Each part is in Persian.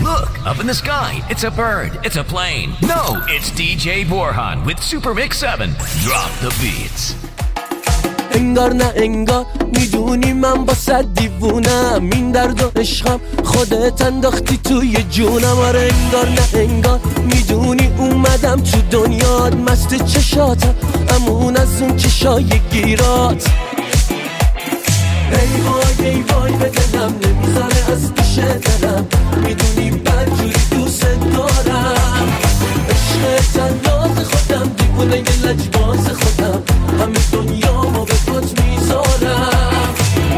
look, up in the sky. It's a bird. It's a plane. No, it's DJ Borhan with Super Mix 7. Drop the beats. انگار نه انگار میدونی من با صد دیوونم، این درد و عشقم خودت انداختی توی جونم. آره انگار نه انگار میدونی اومدم تو دنیات، مست چشاتم امون از اون چشای گیرات. ای وای ای وای به دلم نمیذاره از پیش دلم، میدونی بدجوری دوست دارم. عشق تناز خودم دیوونه یه لجباز خودم، همه دنیامو به پات میذارم.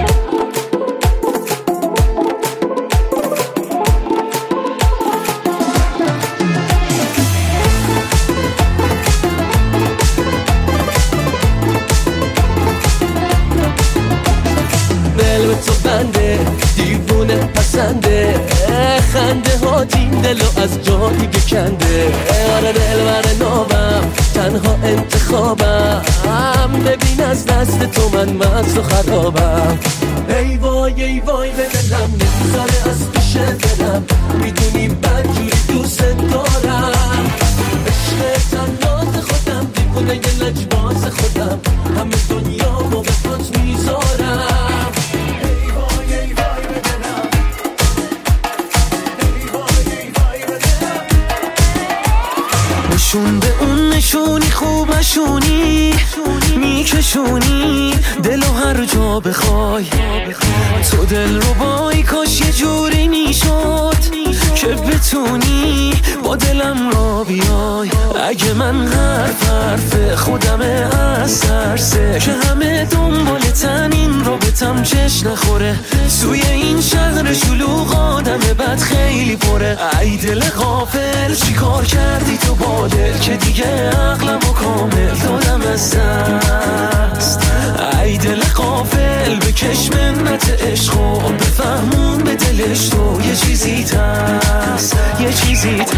دل به تو بنده دیوونه پسنده، خنده ها این دلو از جا دیگه کنده. آره دل بر نابم تنها انتخابم، ببین از دست تو من مست و خرابم. ای وای ای وای به دلم نمیذاره از پیش دلم، میدونی بدجوری دوست دارم. عشق تناز خودم دیوونه یه لجباز خودم، همه دنیامو به پات میذارم. نشون به اون نشونی خوبشونی میکشونی دلو هر جا بخوای، تو دل رو بای کاش یه جوری میشد که بتونی با دلم را بیای. اگه من حرف خودمه از ترسه که همه دنبالتن این رابطم چش نخوره، توی این شهر شلوغ آدم بد خیلی پره. ای دل غافل چی کار کردی تو با دل که دیگه عقلمو کامل دادم از دست. ای دل غافل بکش منت عشق و بفهمون به دلش تو یه چیزی هست، یه چیزی هست.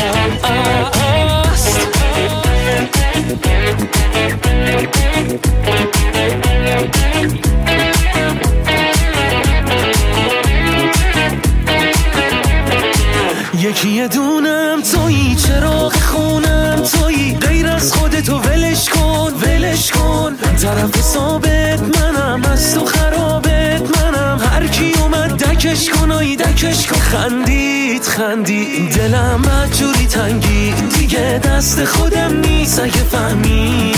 یکی دونم تویی، چراغ خونم تویی، غیر از خودتو ولش کن ولش کن. طرف ثابت منم، از تو خرابت منم، هر کی اومد دکش کن آی دکش کن. خندید دلم بدجوری تنگی دیگه دست خودم نیست. اگه فهمی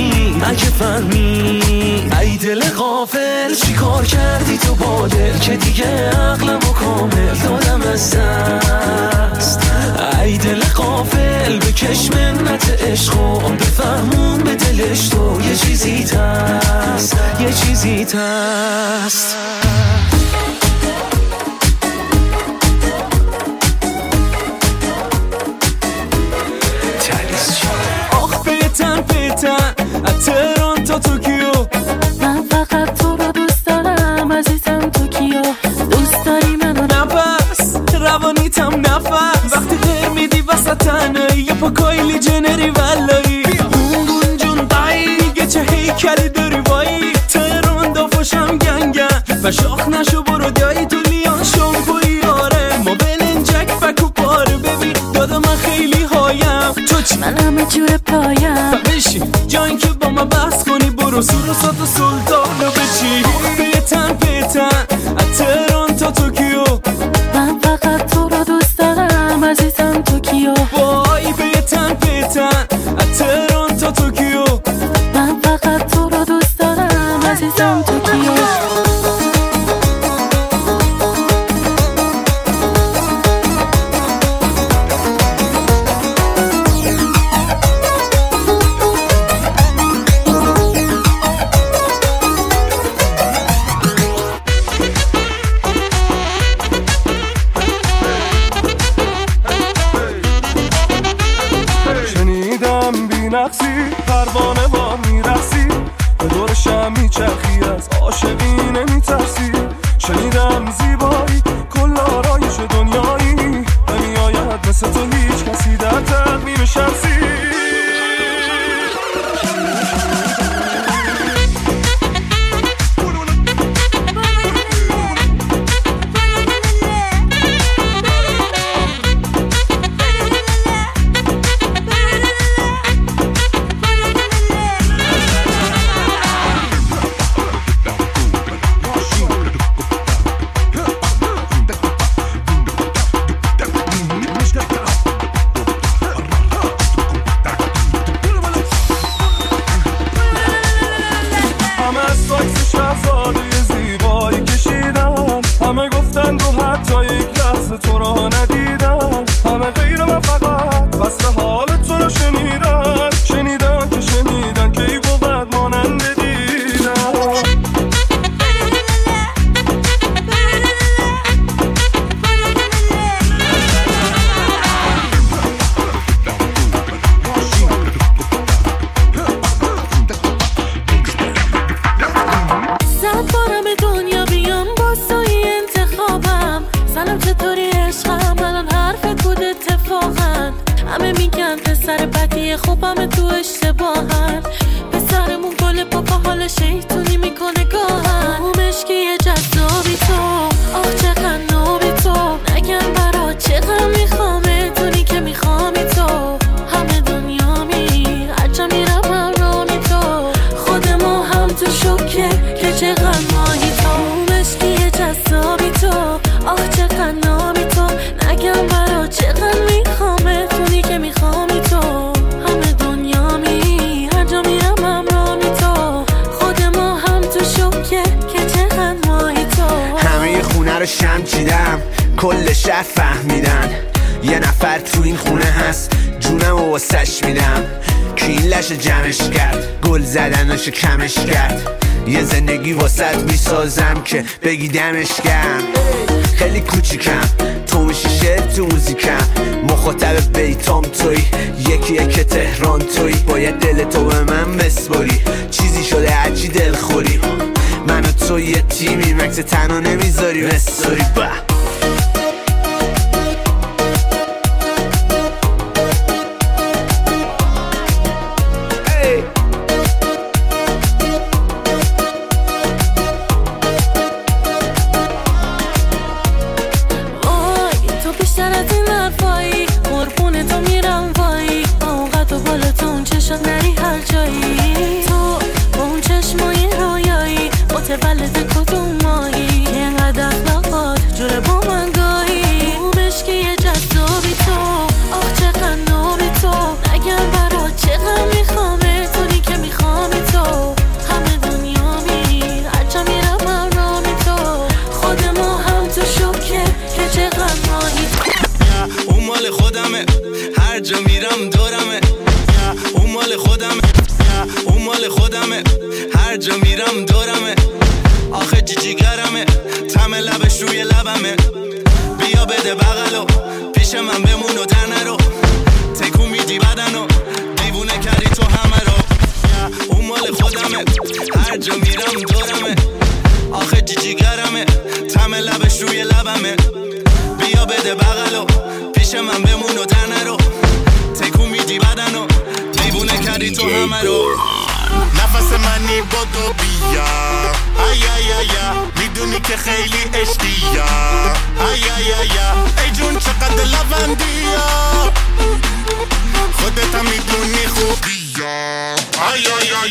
ای دل غافل چی کار کردی تو با دل که دیگه عقلمو کامل دادم از دست. ای دل غافل بکش منت عشق و بفهمون به دلش تو یه چیزی هست، یه چیزی هست. از تهران تا توکیو من فقط تو رو دوست دارم عزیزم. توکیو دوست داری منو؟ نفس روانیتم نفس، وقتی غیر میدی وسط تنهایی یه پا کایلی جنری ولایی. گونگون جون دایی میگه چه هیکلی داری وایی، تهران دافاشم گنگن و شاخ نشو برو دایی تو لیان شامپوی. آره ما بلنجک فکو پاره ببین دادا من خیلی هایم. تو چی؟ من همه جور پایم بشین جایی که با ما بحث کنی، برو سور و سات و سلطانو بچی. پیتن از تهران تا توکیو من فقط تو رو دوست دارم عزیزم. توکیو وای پیتن از تهران تا توکیو من فقط تو رو دوست دارم عزیزم. توکیو همه میگن پسر بدیه خوبم تو اشتباهن پسرمون گل پاپا حال شیطونی میکنه گاهن مشکی جذابی تو آخ چقدر نابی تو نگم برا چقدر میخوامه دونی که میخوامی تو همه دنیا می هرچه میرم برامی تو خود ما هم تو شکه که چقدر ماهی تو مشکی جذابی تو آخ چقدر نابی تو نگم برا چقدر میخوامه دونی که میخوامی تو همه دنیا می هرجا میرم همرامی تو خود ما هم تو شکه که چقدر ماهی تو همه خونه رو شم چیدم کل شهر فهمیدن یه نفر تو این خونه هست جونم و واسش میدم که این لش جمعش کرد گل زدناشو کمش کرد یه زندگی واسط میسازم که بگی دمش گرم خیلی کوچیکم تو میشی شعر تو موزیکم مخاطب بیتام توی یکیه که تهران توی باید دل تو به من بسپاری چیزی شده هرچی دل خوری من و تو یه تیمی مکس تنها نمیذاری بساری ولد کدوم مایی اینقدر اخلاقات جوره با من گاهی مشکی جذابی تو آخ چقدر نابی تو نگم برا چقدر میخوامه دونی که میخوامی تو همه دنیا می هرچه میرم برامی تو خود ما هم تو شکه که چقدر ماهی اون مال خودمه هر جا میرم دورمه اون مال خودمه اون مال خودمه هر جا میرم دورمه آخه جیگرمه تم لبش روی لبمه بیا بده بغلو پیش من بمون و در نرو تکون میدی بدنو دیوونه کردی تو همه رو اون مال خودمه هر جا میرم دورمه آخه جیگرمه تم لبش روی لبمه بیا بده بغلو پیش من بمون و در نرو تکون میدی بدنو دیوونه کردی تو همه رو نفس منی بدو بیا ای ای ای میدونی که خیلی عشقیه ای ای ای ای جون چقدر لوندیه خودت هم میدونی خوبیه ای ای ای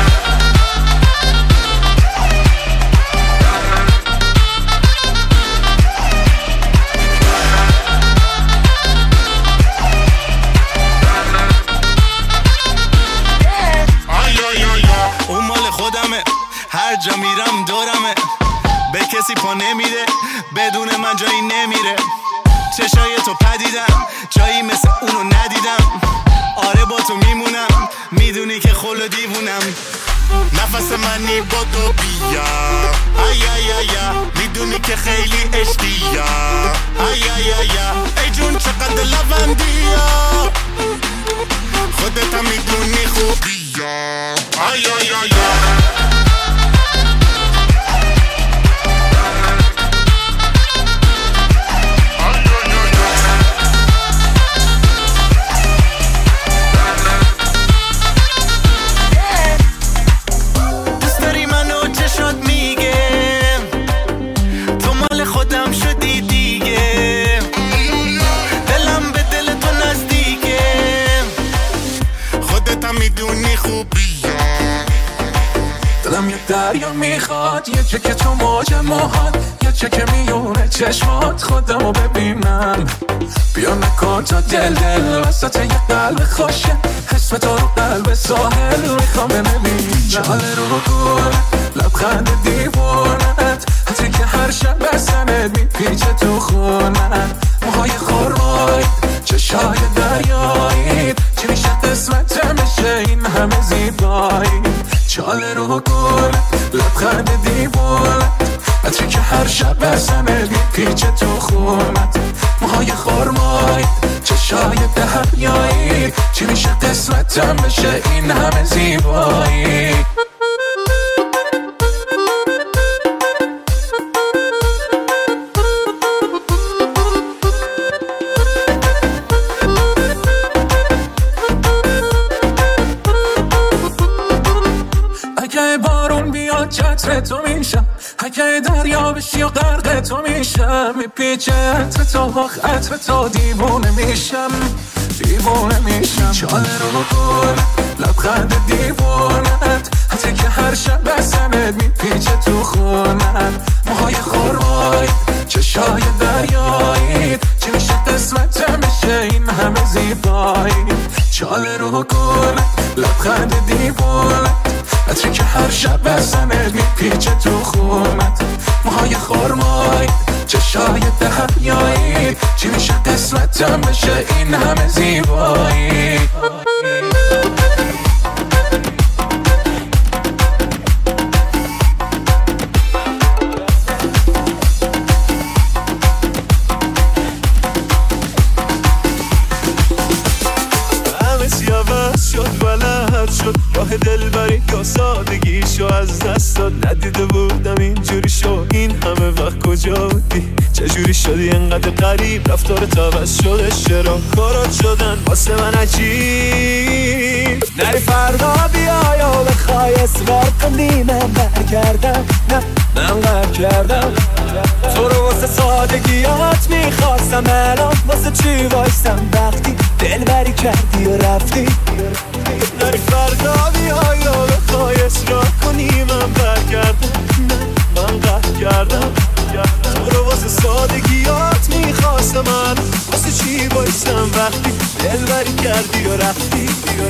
هر جا میرم دورمه به کسی پا نمیده بدون من جایی نمیره چشای تو پدیدم جایی مثل اونو ندیدم آره با تو میمونم میدونی که خلو دیوونم نفس منی با تو بیا ای ای ای میدونی که خیلی عشقیه ای ای ای ای جون چقدر لوندیه خودت هم میدونی خوبیه ای ای ای دریا میخواد یه چک تو موج موهات یه چک میونه چشمات خودمو ببینم بیا نکن تا دل وسط یه قلب خوشه اسم تو رو قلب ساحل میخوام ببینم جاله رو گل لبخند دیوونت حتی که هر شب بسنت میپیچه تو خونت موهای خورمای چشای دریایی چی میشه قسمت میشه این همه زیبایی چاله رو گل لبخند دیوونت عطری که هر شب بسنت میپیچه تو خونت موهای خورمای چشای دریایی چی میشه قسمتم بشه این همه زیبایی بشی و غرق تو میشم، میپیچه عطر تو خطر تو، دیوونه میشم دیوونه میشم. چاله رو گل لبخند دیوونت، حتی که هر شب بسمت میپیچه تو خونت. موهای خورمایی چشای دریایی، چی میشه قسمتم بشه این همه زیبایی. چاله رو گل لبخند دیوونت، حتی که هر شب بسمت میپیچه تو خونت. موهای خورمایی چشای دریایی، چی میشه قسمتم بشه این همه زیبایی. شد راه دلبری یا سادگیشو از دست داد، ندیده بودم اینجوری شو. این همه وقت کجا بودی؟ چجوری شدی انقدر غریب؟ رفتارت عوض شده، چرا کارات شدن واسه من عجیب؟ نری فردا بیا یا بخوای اصرار کنی من برگردم، نه من قهر کردم تو رو واسه سادگیات میخواستم، الان واسه چی وایستم وقتی دلبری کردی و رفتی؟ نری فردا بیا یا بخوای اصرار کنی من برگردم، نه من قهر کردم تو رو واسه سادگیات میخواستم، من واسه چی وایستم وقتی دلبری کردی و رفتی؟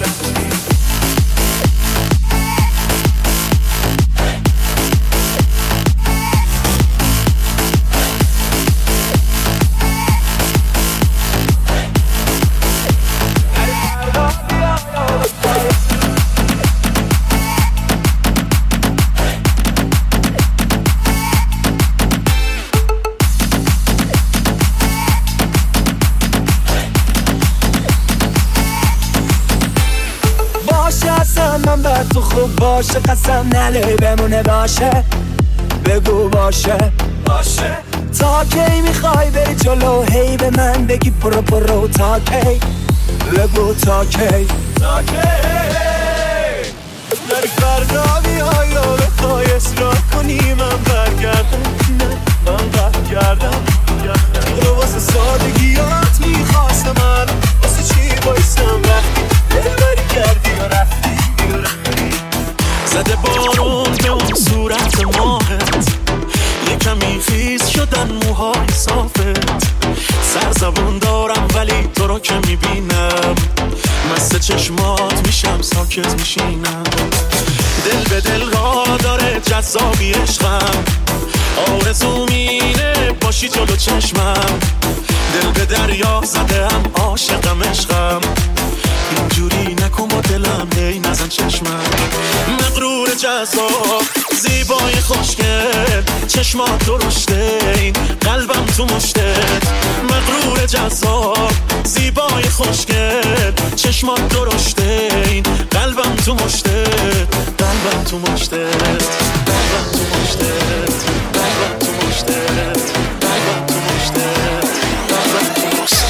من بر تو خوب باشه، قسم نله بمونه باشه، بگو باشه تا کی میخوای بری جلو، هی به من بگی برو تا کی، بگو تا کی نری فردا بیا یا بخوای اصرار کنی من برگردم، نه من قهر کردم رو واسه سادگیات میخواستم، من واسه چی بایستم وقتی دلبری کردی و رفتی؟ زده بارون به اون صورت ماهت، یکمی خیز شدن موهای صافت. سرزبون دارم ولی تو رو که میبینم، مست چشمات میشم ساکت میشینم. دل به دل را داره جذابی عشقم، آرزو مینه باشی جلو چشمم. دل به دریا زدم عاشقم عشقم، اینجوری نکن با دلم هی نزن چشمم. مغرور جذاب زیبای خوشگل، چشمات درشته این قلبم تو مشتت. مغرور جذاب زیبای خوشگل، چشمات درشته این قلبم تو مشتت. قلبم تو مشتت، قلبم تو مشتت، قلبم تو مشتت، قلبم تو مشتت، قلبم تو مشتت.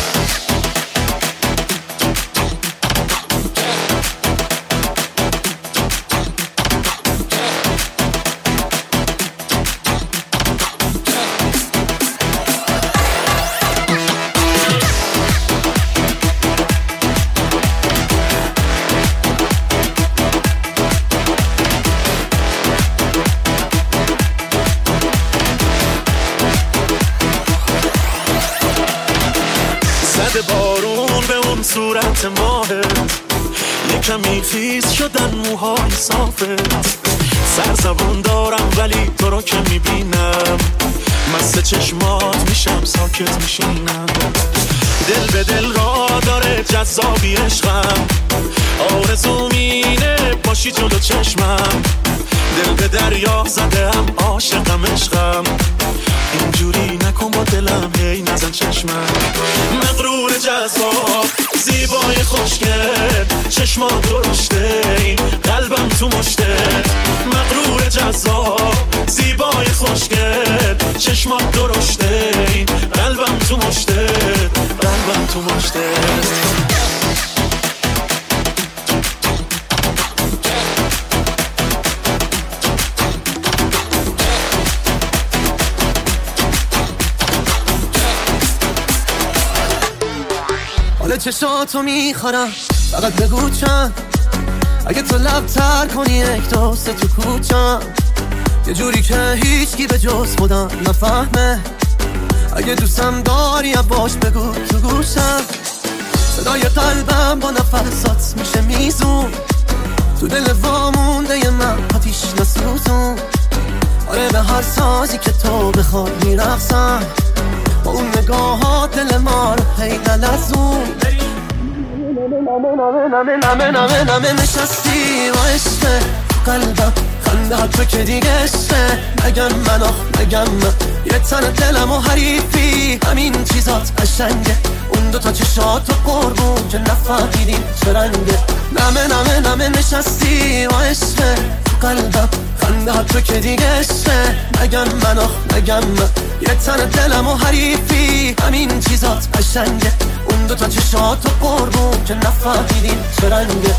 بارون به اون صورت ماهت، یکمی خیز شدن موهای صافت. سرزبون دارم ولی تو رو که میبینم، مست چشمات میشم ساکت میشینم. دل به دل را داره جذابی عشقم، آرزو مینه باشی جلو چشمم. دل به دریا زدم عاشقم عشقم، اینجوری نکن با دلم هی نزن چشمم. مغرور جذاب زیبای خوشگل، چشمات درشته این قلبم تو مشتت. مغرور جذاب زیبای خوشگل، چشمات درشته این قلبم تو مشتت. قلبم تو مشتت. حال چشاتو میخورم فقط بگو چند اگه تو لب تر کنی یک دوست تو کوچم یه جوری که هیچکی به جز خودم نفهمه اگه دوستم داری باش بگو تو گوشم صدای قلبم با نفسات میشه میزون تو دل وامونده ی من آتیش نسوزون آره به هر سازی که تو بخواد میرقصم با اون نگاهات دل ما رو هی نلرزون نمه نشستی و عشقه قلبم خنده ها تو که دیگه عشقه نگم من نگم من یه تن دلم و حریفی همین چیزات قشنگه اون دوتا چشات و قربون که نفهمیدیم چه رنگه نمه نشستی و عشقه قلبم خنده ها تو که دیگه عشقه نگم من یه تن دلم و حریفی همین چیزات قشنگه اون دوتا چشات و قربون که نفهمیدیم چه رنگه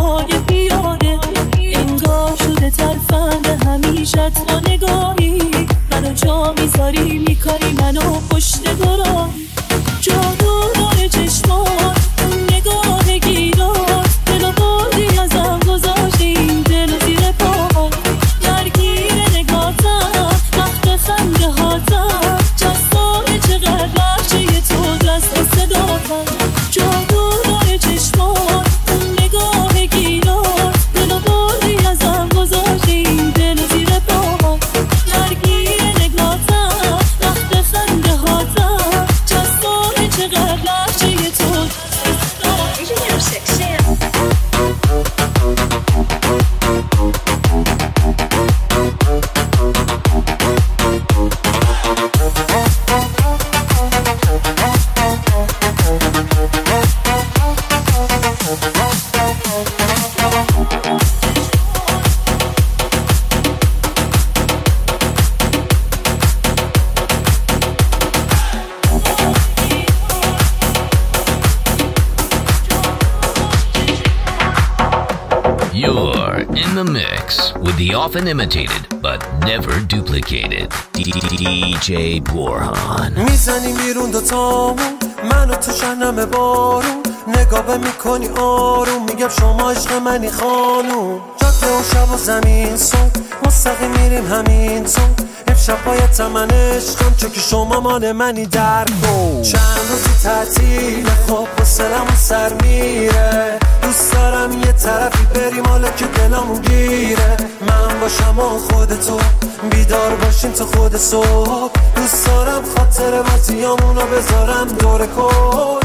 های پیاده انگار شده ترفند همیشه تو نگاهی منو جا میذاری میکاری منو پشت گراهی جادو داره چشمات نگاه گیرات دلو بردی ازم گذاشتی دلو زیر پاهات درگیر نگاتم وقت خنده هاتم جذابه چقدر بخشی تو دست صداتم جادو داره چشمات نگاه گیرات دلو بردی ازم گذاشتی دلو زیر پاهات درگیر نگاتم وقت خنده هاتم جذابه چقدر بخشی تو You're in the mix with the often imitated but never duplicated DJ Borhan. میزنی بیرون دوتامون منو تو شنم بارون نگاه میکنی آروم میگم شما عشق منی خانوم جاده و شب و زمین صبح مستقیم میریم همین تو امشب باید من عشقم چون که شما مال منی در کن چند روزی تعطیل خب حوصله‌مون سر میره دوست دارم یه طرفی بریم حالا که دلمون گیره من باشم و خودتو بیدار باشیم تا خود صبح دوست دارم خاطر بازیامونو بذارم دور کن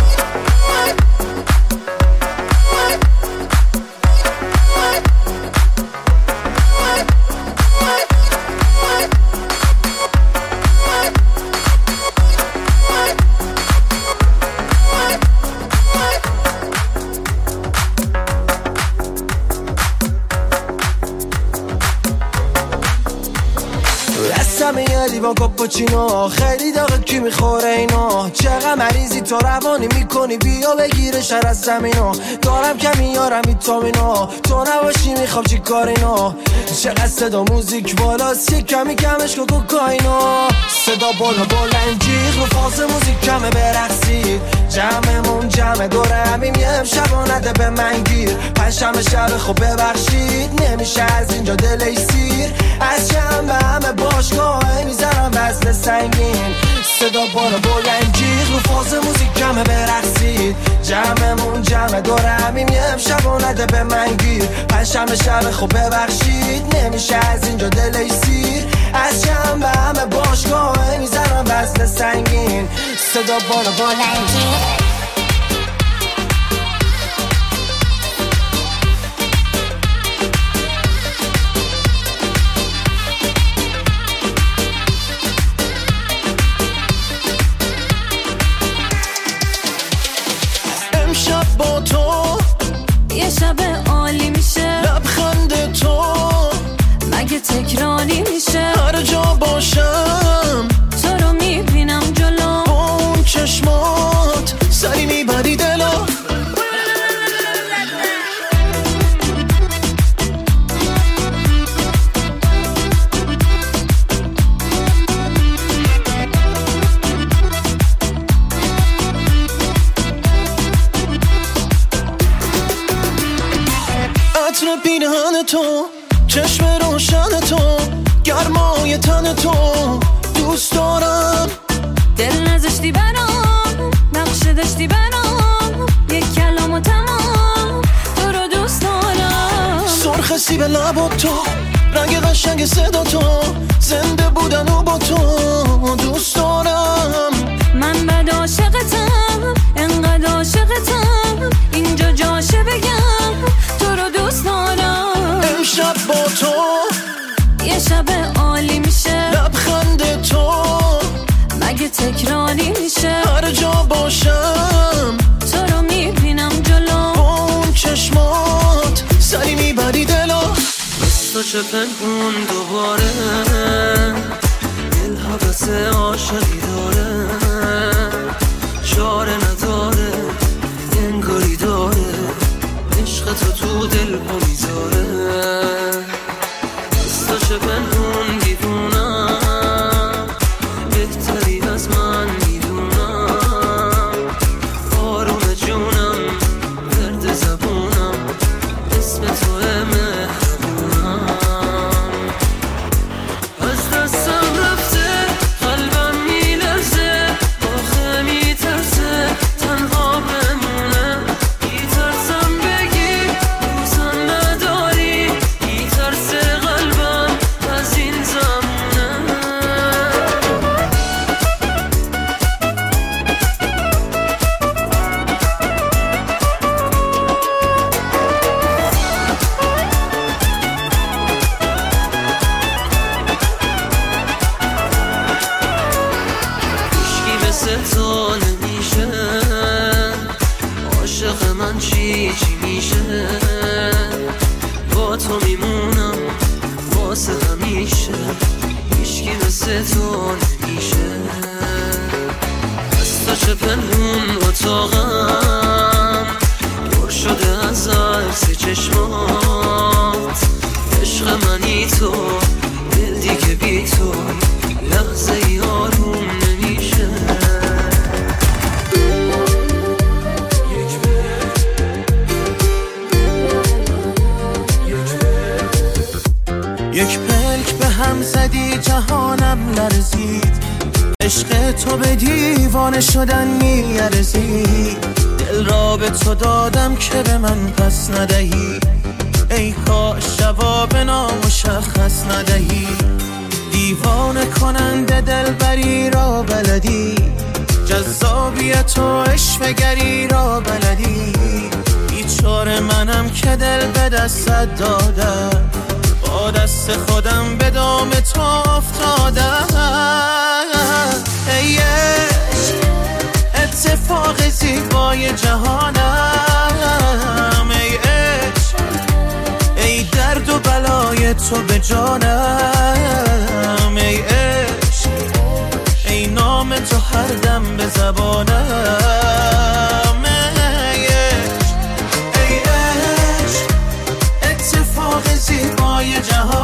یه لیوان کاپوچینو خیلی داغه کی میخوره اینا چقدر مریضی تو روانی میکنی بیا بگیره شر از زمینو دارم کمی یارم ویتامینو تو نباشی میخوام چی کار اینا چقدر صدا موزیک بالاست یه کمی کمش کو کوکائینا صدا بالا بلنجیغ رو فاز موزیک کمه برقصید جمعمون جمع دوره همیم یه امشب نده به من گیر پنجشنبه شب خب ببخشید نمیشه از اینجا دلش سیر از شنبه همه باشگاه میزنم وزن سنگین صدا بالا بلنجیغ رو فاز موزیک کمه برقصید جمعمون جمع دوره همیم یه امشب نده به من گیر پنجشنبه شب خب ببخشید نمیشه از اینجا دلش سیر از شنبه همه باشگاه میزنم وزن سنگین صدا بالا بلنجیغ با تو یه شب عالی میشه لبخند تو مگه تکراری میشه هر جا باشم تو رو میبینم جلو با اون چشمات سری میبری دلو عطر پینهن تو چشم روشن تو گرمای تن تو دوست دارم دل نذاشتی برام نقشه داشتی برام یک کلام و تمام تو رو دوست دارم سرخ سیب لبات تو رنگ قشنگ صدا تو زنده بودن و با تو دوست دارم من بد عاشقتم انقدر عاشقتم اینجا جاشه بگم تو رو دوست دارم امشب با تو یه شب عالی میشه لبخند تو مگه تکراری میشه هر جا باشم تو رو میبینم جلو با اون چشمات سری میبری دلو مثل پنهون دوباره دل حوث عاشقی داره چاره نداره انگاری داره عشق تو رو دل پا میذاره دستاشه پنهون دیوونم بهتری از من میدونم آروم جونم درد زبونم اسم توه مهربونم از دستم رفته قلبم میلرزه آخه میترسه تنها بمونه میترسم بگی دوستم نداری میترسه قلبم از این زمونه هیچکی مثل تو نمیشه عاشق من چی میشه با تو میمونم واسه همیشه هیچکی مثل تو نمیشه از تو چه پنهون اتاقم پر شده از عکس چشمات عشق منی تو دل دیگه بی تو لحظه ای آروم نمیشه یک پلک به هم زدی جهانم لرزید عشق تو به دیوانه شدن میارزید دل را به تو دادم که به من پس ندهی ای کاش جواب نامشخص ندهی دیوانه کننده دلبری را بلدی جذابیت و عشوه‌گری را بلدی بیچاره منم که دل به دستت دادم با دست خودم به دام تو افتادم ای عشق اتفاق زیبای جهانم ای عشق ای درد و بلای تو به جانم ای عشق ای نام تو هر دم به زبانم ای عشق ای عشق اتفاق زیبای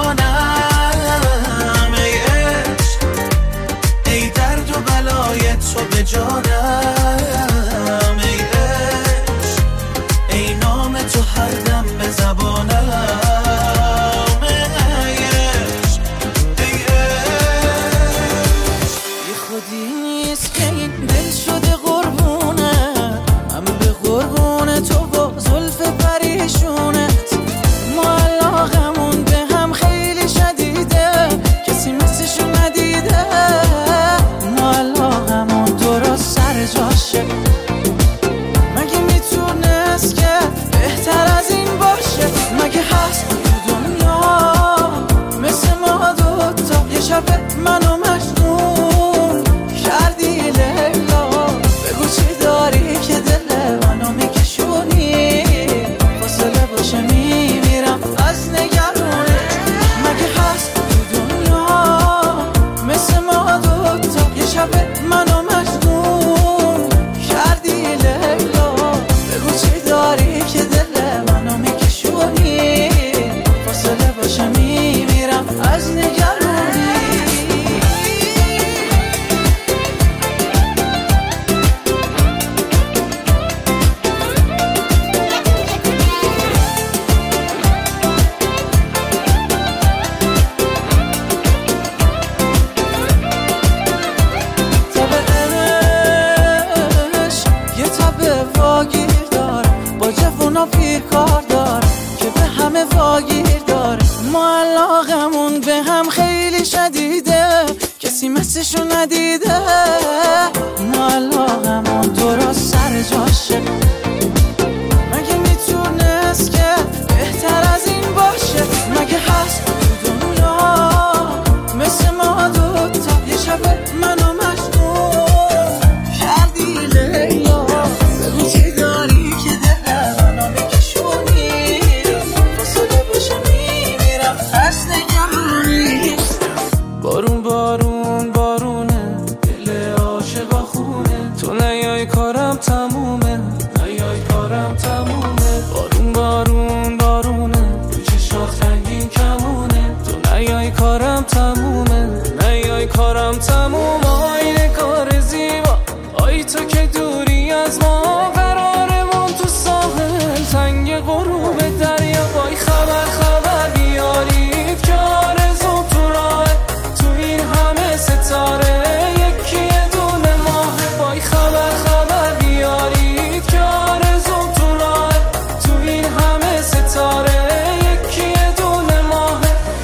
جهانم ای عشق ای درد و بلای تو به جانم ای عشق ای نام تو هر دم به زبانم ای عشق ای عشق بی خودی نیست که این دل شده قربونه من به قربون تو با زلف پریشونت ما علاقمون به هم خیلی شدیده کسی مثلشو ندیده ما علاقمون درست سر جاشه مگه میتونست که بهتر از این باشه مگه هست تو دنیا مثل ما دوتا یه شب منو مجنون کردی لیلا بگو چی داری که دل منو میکشونی فاصله باشه میمیرم از نگرونه مگه هست تو دنیا مثل ما دوتا یه شب منو مجنون کردی لیلا بگو چی داری که دل منو میکشونی فاصله باشه میمیرم از نگرونی یه تب واگیر داره با جوونا پیر کار داره که به همه واگیر داره ما علاقمون به هم خیلی شدیده کسی مثلشو ندیده ما علاقمون درست سر جاشه مگه میتونست که بهتر از این باشه مگه هست تو دنیا مثل ما دوتا یه شب منو مجنون کردی لیلا بگو چی داری که دل منو میکشونی فاصله باشه میمیرم از نگرونی بارون بارون بارونه دل عاشقا خونه تو نیای کارم تمومه تموم آینه کار زیبا آی تو که دوری از ما قرارمون تو ساحل تنگ غروب دریا وای خبر بیارید که آرزو تو راه تو این همه ستاره یکی یه دونه ماه وای خبر بیارید که آرزو تو راه تو این همه ستاره یکی یه دونه ماه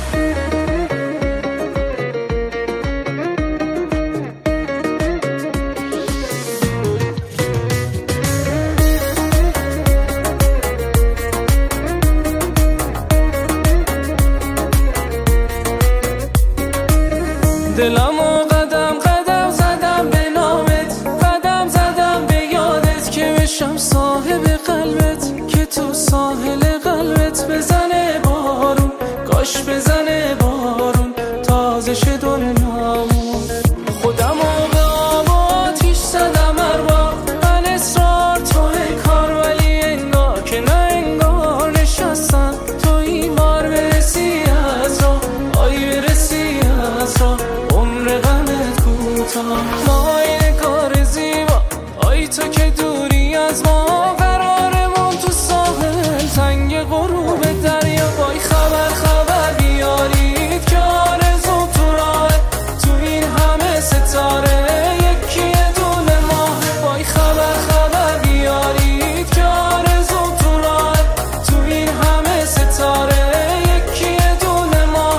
دلمو قدم زدم به نامت قدم زدم به یادت که بشم صاحب قلبت که تو ساحل قلبت بزنه بارون کاش بزنه بارون تازه شه دنیامون خودمو به آب آتیش زدم ارباب من اصرار توی کار ولی انگار که نه انگار نشستم تو این بار برسی از راه آی برسی از راه عمر غمت کوتاه ما این کار زیبا آی تو که دوری از ما قرارمون تو ساحل تنگ غروب دریا وای خبر بیارید که آرزو تو راه تو این همه ستاره یکی یه دونه ماه وای خبر بیارید که آرزو تو راه تو این همه ستاره یکی یه دونه ماه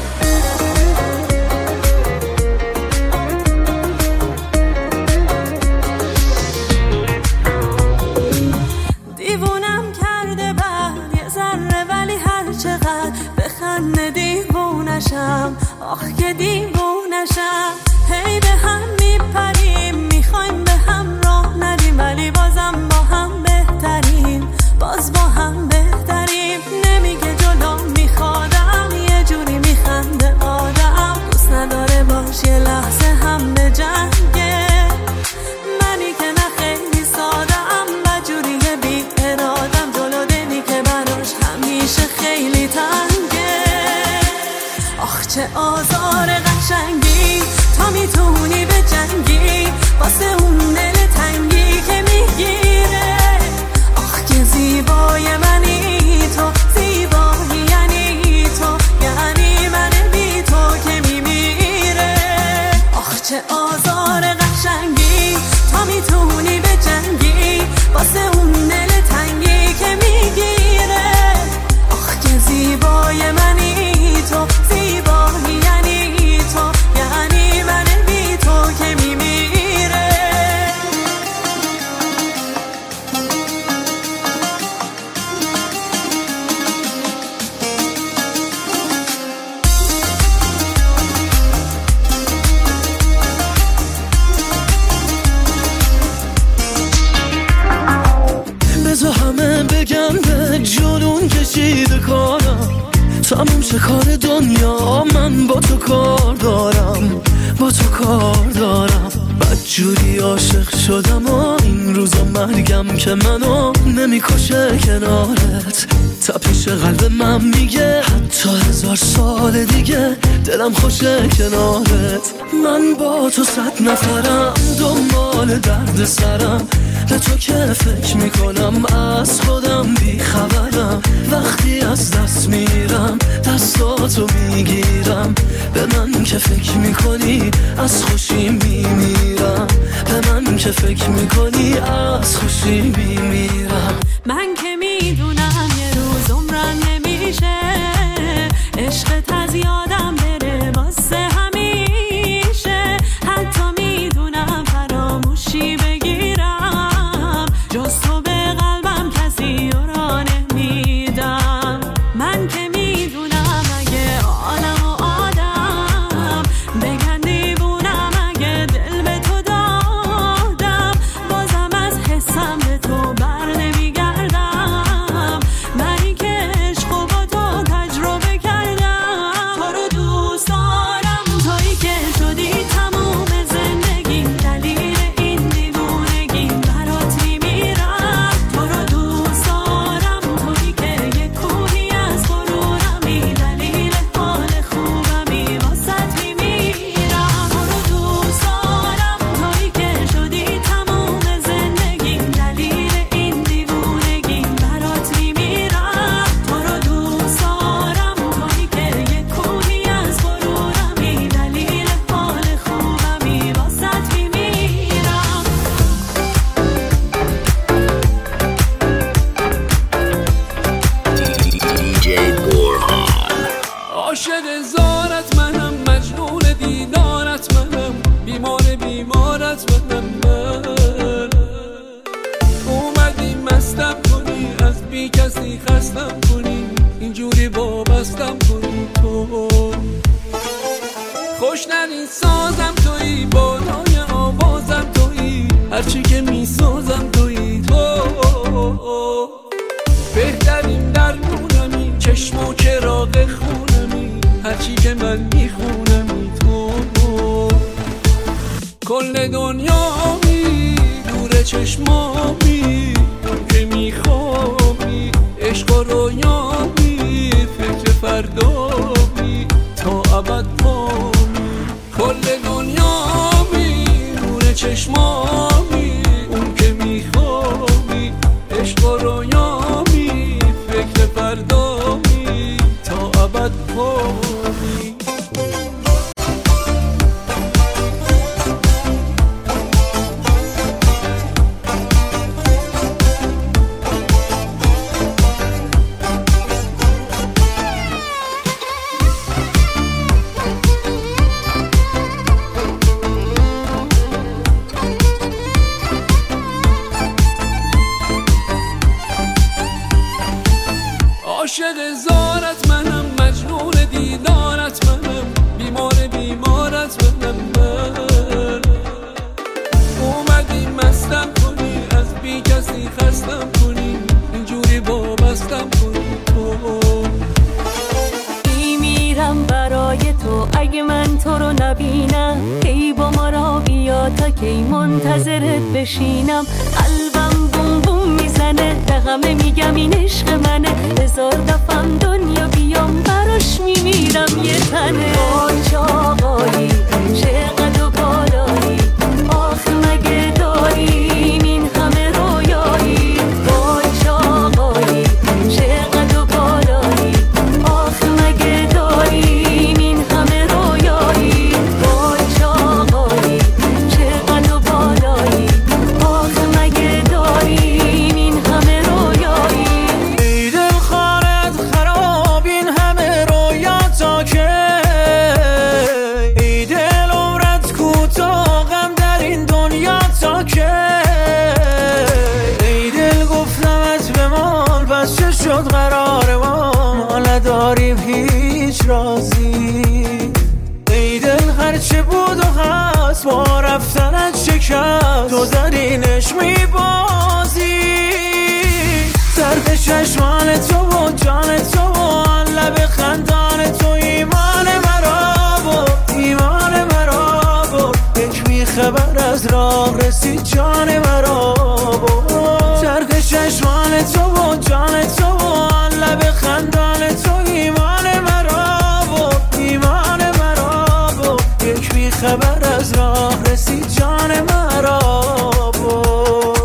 دیوونم کرده بعد یه ذره ولی هر چقدر بخنده دیوونشم آخ که دیوونشم هی به هم میپریم میخوایم به هم راه ندیم ولی بازم با هم بهتریم باز با هم بهتریم نمیگه جلو میخوادم یه جوری میخنده آدم دوست نداره باش یه لحظه هم به جنگه منی که نه خیلی سادم بجوری بی ارادم جلو دلی که براش همیشه خیلی تنگه آخ چه آزار قشنگی تا میتونی به جنگی واسه اون دل تنگی که میگیره آخ که زیبای منی تو زیبایی یعنی تو یعنی من بی تو که میمیره آخ چه آزار قشنگی تا میتونی به جنگی واسه اون دل تنگی که میگیره آخ که زیبای منی تو زیبایی یعنی تو یعنی من بی تو که میمیره بذار همه بگن به جنون کشیده کارم تموم شه کار دنیا من با تو کار دارم با تو کار دارم بدجوری عاشق شدم و این روزا مرگم که منو نمیکشه کنارت تپش قلب من میگه حتی 1000 سال دیگه دلم خوشه کنارت من با تو 100 نفرم دنبال درد سرم به تو که فکر میکنم از خودم بیخبرم وقتی از دست میرم دستاتو میگیرم به من که فکر میکنی از خوشی میمیرم به من که فکر میکنی از خوشی میمیرم من که میدونم یه روز عمرم نمیشه عشقت از یادم بره واسه همیشه حتی میدونم فراموشی بگیرم جز تو به قلبم کسی را نمیدم من که میدونم اگه عالم و آدم بگن دیوونم اگه دل به تو دادم بازم از حسم به تو بر نمیگردم عاشق زارت منم، مجنون دیدارت منم، بیمارت منم. من اومدی مستم کنی، از بی کسی خستم کنی، اینجوری وابستم کنی. تو خوشننی سازم تویی، بالای آوازم تویی، هرچی که میسازم تویی. تو بهترین درمونمی، چشم و چراغ خونمی، هرچی که من میخونمی. تو کل دنیامی، دور چشمامی، اون که میخوابی، عشق و رویامی، فکر فردامی، تا ابد پامی. کل دنیامی، دور چشمامی، اون که میخوابی، عشق و رویامی، فکر فردامی، تا ابد پامی. عاشق زارت منم، مجنون دیدارت منم، بیمارت منم. من اومدی مستم کنی، از بی کسی خستم کنی، اینجوری وابستم کنی. تو میمیرم برای تو، اگه من تو رو نبینم، کی با ما را بیا تا کی منتظرت بشینم. قلبم بوم بوم میزنه، به همه میگم این عشق منه، هزار دفعم دنیا بیام براش میمیرم یه تنه. وای چه آقایی، چقدر و بالایی، آخ مگه داریم این همه رویایی. وای چه آقایی، چقدر و بالایی، آخ مگه داریم این همه رویایی. وای چه آقایی، چقدر و بالایی، آخ مگه داریم این همه رویایی. ای دل خارت خراب این همه رویا تا که، ای دل عمرت کوتاه غم در این دنیا تا که، ای دل گفتمت بمان پس چه شد قرار ما نداریم هیچ رازی. ای دل هرچه بود و هست با رفتنت شکست، تو زرینش میبازی. زرد چشمان تو و جان تو و آن لب خندان تو، ایمان مرا بود، ایمان مرا بود. یک بیخبر از راه رسید جان مرا بود. زرد چشمان تو و جان تو و آن لب خندان تو، ایمان مرا بود، ایمان مرا بود. یک بیخبر از راه رسید جان مرا بود.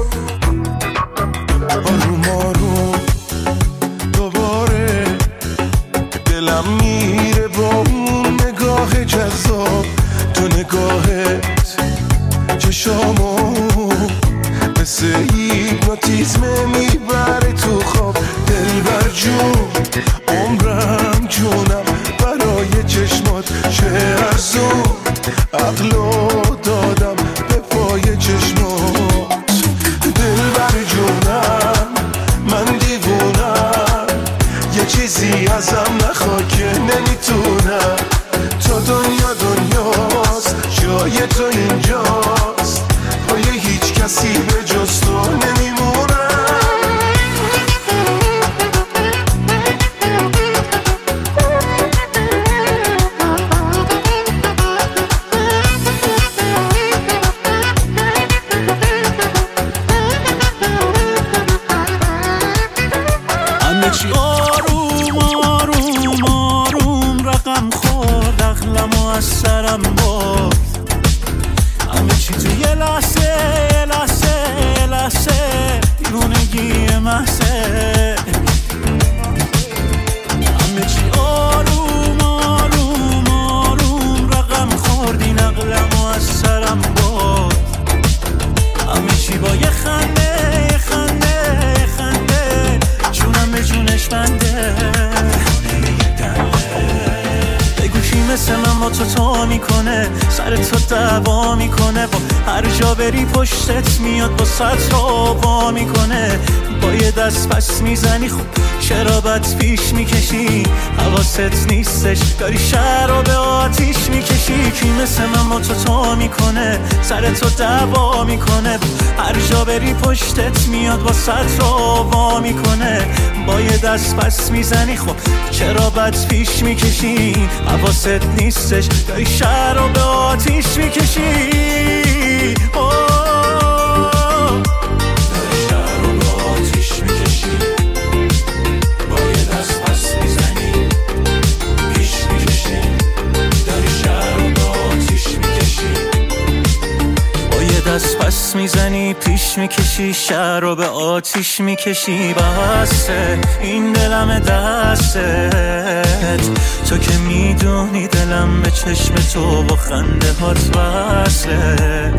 آروم آروم دوباره دلم میره با اون نگاه جذاب، تو نگاهت چشامو مثل هیپنوتیزم میبره تو خواب. دلبر جون عمرم جونم برای چشمات، چه ارزون عقلو دادم به پای چشمات. دلبر جونم من دیوونم، یه چیزی ازم نخوا که نمیتونم. تا دنیا دنیاست، جای تو اینجاست، پای هیچ کسی به جز تو نمیمونم. همه چی آروم آروم آروم رقم خورد، عقلمو از سرم برد. همه چی تو یه لحظه یه لحظه یه لحظه، دیوونگی محضه. همه چی آروم آروم آروم رقم خورد، این عقلمو از سرم برد. همه چی با یه خنده یه خنده یه خنده، جونم به جونش بنده. تو میکنه، سر تو دعوا میکنه، با هر جا بری پشتت میاد با سطر وا میکنه. با یه دست پس میزنی خب چرا بد پیش میکشی؟ حواست نیستش داری شهر رو به آتیش میکشی. کی مثل من با تو میکنه، سر تو دعوا میکنه، هر جا بری پشتت میاد با سطر وا میکنه. با یه دست پس میزنی خب چرا بد پیش میکشی؟ حواست نیستش داری شهر رو به آتیش میکشی. دست پس میزنی پیش میکشی، شهر رو به آتیش میکشی. بسته این دلم دستت، تو که میدونی دلم به چشم تو با خنده هات وصله.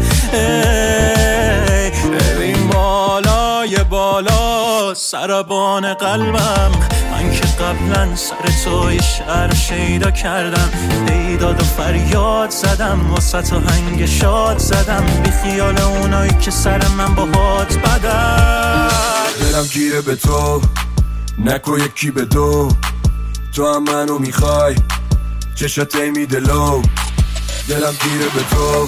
ببین بالای بالا سربان قلبم، من که قبلا سر تو یه شعر شیدا کردم، بیداد و فریاد زدم، واسه تو هنگ شاد زدم، بی خیال اونایی که سر من با هات بدن. دلم گیره به تو نکو یکی به دو، تو هم منو میخوای چشات میده لو. دلم گیره به تو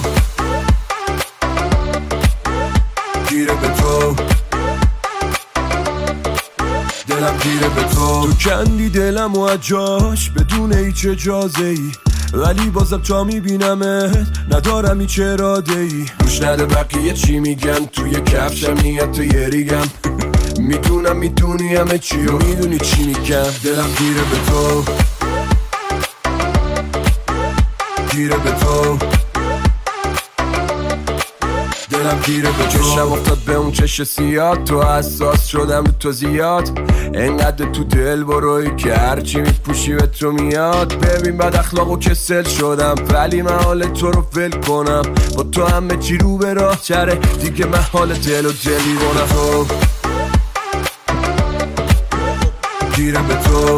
گیره به تو، دلم گیره به تو. تو کندی دلم و اجاش بدون هیچ اجازه ای، ولی بازم تا میبینمت ندارم هیچ اراده ای. گوش نده بقیه چی میگن، توی کفشم نیت تو یه ریگم، میدونم میدونی همه چی و میدونی چی میگم. دلم گیره به تو گیره به تو، دلم گیره به تو. چشم افتاد به اون چش سیاد، تو حساس شدم به تو زیاد، انقدر تو دل بروی که هرچی میپوشی به تو میاد. ببین بد اخلاق و کسل شدم، ولی من حال تو رو ول کنم، با تو همه چی رو به راه چره دیگه، من حال دل و دلی کنم. تو گیره به تو،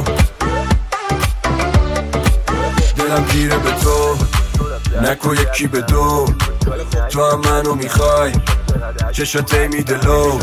دلم گیره به تو نکو یکی به دو، تو هم منو میخوای چشات میده لو.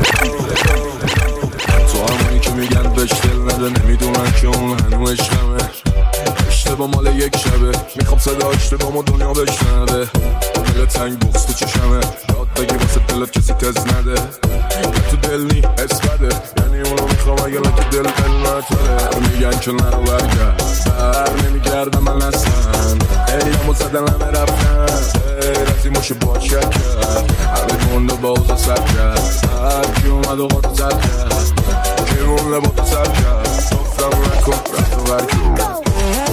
تو همونی که میگن بهش دل نده، نمیدونن که اون هنو عشقمه. اشتباه مال یک شبه، میخوام صدا اشتباه ما دنیا بشنده. دل تنگ بغز تو چشمه، داد بگی واسه دلت کسی تز نده. تو دل نی حس بده، یعنی اونو میخوام اگه لکه دل نتره. میگن که نرو برگرد، بر نمیگردم من اصلا، ایامو زدن همه رفتن، رفتی ماشه با شکر، همه مونده با اوزا سر کرد، هر کی اومد و قاطو سر کرد، کی مونده با تو سر کرد، گفتم نکن رفت و برکن.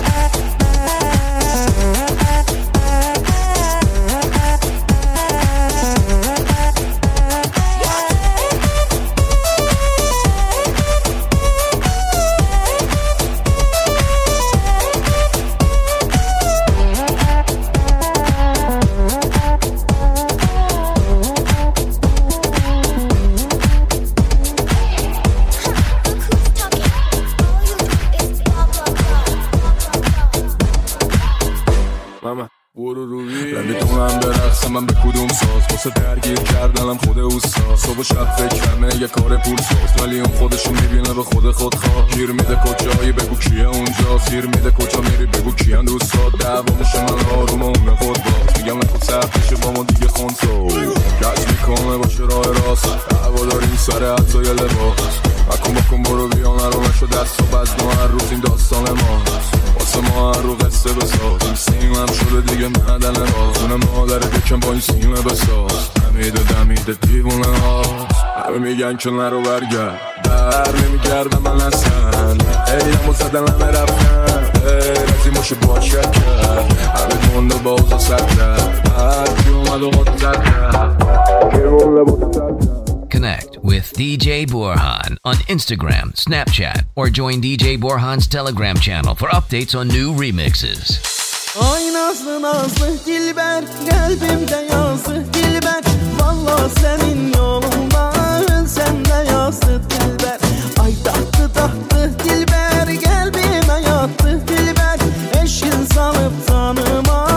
نمیتونم برقصم من به کدوم ساز، واسه درگیر کردنم خود اوستا. صبح و شب فکرمه یه کار پول ساز، ولی اون خودشو میبینه به خود خواه. گیر میده کجایی بگو کیه اونجا، سیر میده کجا میری بگو کیان دوستات. دعوا میشه من آروم اون خود باز، میگم نکن سخت میشه با ما دیگه خونسو. کش میکنه باشه راه راست، دعوا داریم سر حتی یه لباس. بکن برو بیا نرو نشو دست و بزن هر روز این داستان ماست. واسه ما هر رو قصه بساز، این سیمم شده دیگه معدن راز. اون مادر دکم با این سیمه بساز، دمیده دیوونه هاست. همه میگن که نرو برگرد، بر نمیگردم من اصلا، ایامو زدن همه رفتن، رازی ماشه با شکر، همه مونده با اوزا سر کرد، هر کی اومد و قاطو سر کرد، کی مونده با تو سر کرد. Connect with DJ Borhan on Instagram, Snapchat, or join DJ Borhan's Telegram channel for updates on new remixes. Ay nazlı nazlı dilber, kalbimde yazdı dilber. Vallahi senin yolunda sen de yazdı dilber. Ay tahtı tahtı dilber, kalbime yattı dilber. Eşin sanıp tanıma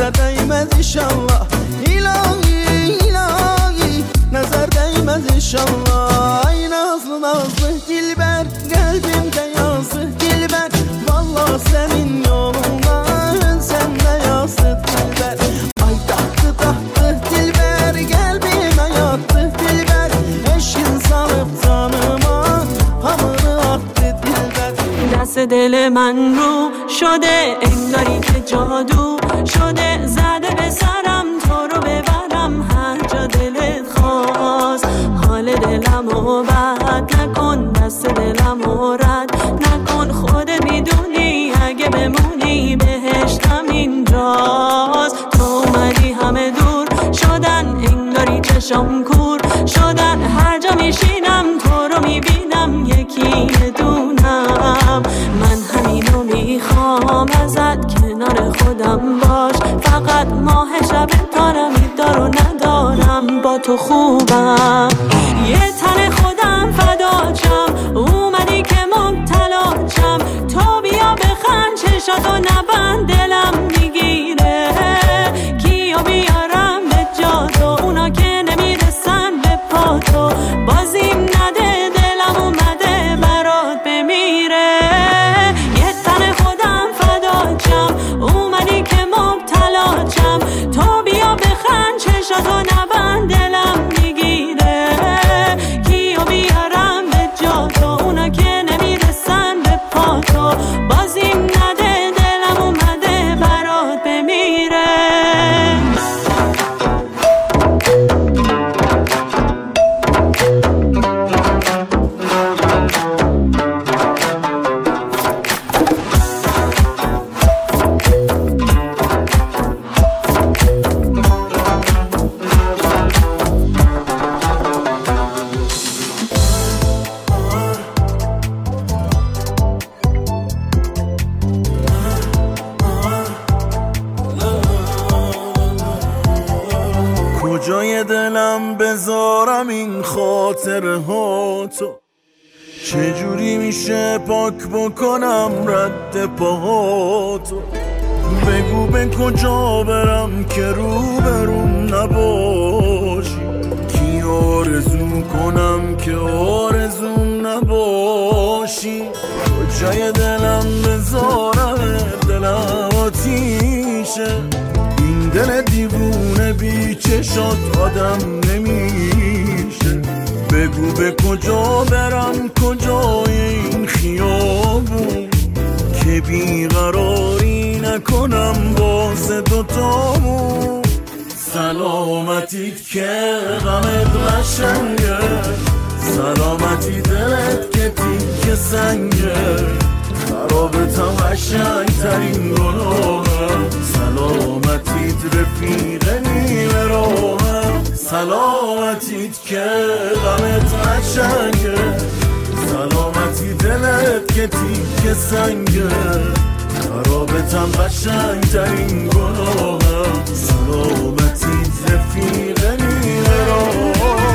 نظر دایم ایشالله الهی الهی نظر دایم ایشالله ای nazlı nazlı dilber kalbimde yazdı dilber vallahi senin yoluna sen de yazdı dilber ay tahtı tahtı dilber kalbime yattı dilber eşkin sanıp canıma hamını attı dilber دست دل من رو شده انگاری که جادو شده زده به سرم تو رو ببرم هر جا دلت خواست حال دلمو بد نکن دست دلمو رد نکن خودت میدونی اگه بمونی بهشتم اینجاست تو اومدی همه دور شدن انگاری چشم کور شدن هر جا میشینم تو رو میبینم یکی دونم من همینو میخوام ازت کنار خودم باش فقط ماه شب تارم دارو ندارم با تو خوبم یه تن خودم فداچم اومدی که مبتلا شم تو بیا بخند چشاتو نبند دلم میگیره کیو بیارم به جا تو اونا که نمیرسن به پا تو بازیم نده دلم اومده برات بمیره یه تن خودم فداچم اومدی که مبتلا شم تو بیا بخند چشاتو نبند دلم میگیره کیو بیارم به جا تو اونا که نمیرسن به پا تو بازیم نده دلم اومده برات بمیره کجای دلم بذارم این خاطره ها تو چجوری میشه پاک بکنم رد پاهاتو بگو به کجا برم که روبروم نباشی کی آرزو کنم که آرزوم نباشی کجای دلم بذارم دلم آتیشه این دل دیوونه بی چشات آدم نمیشه بگو به کجا برم کجای این خیابون که بیقراری نکنم واسه دوتامون سلامتیت که غمت قشنگه سلامتی دلت که تیک سنگه خرابتم قشنگ ترین گناهم سلامتیت رفیق نیمه راهم سلامتیت که غمت قشنگه سلامتی دلت که تیک سنگه خرابتم قشنگ ترین گناهم سلامتیت رفیق نیمه راهم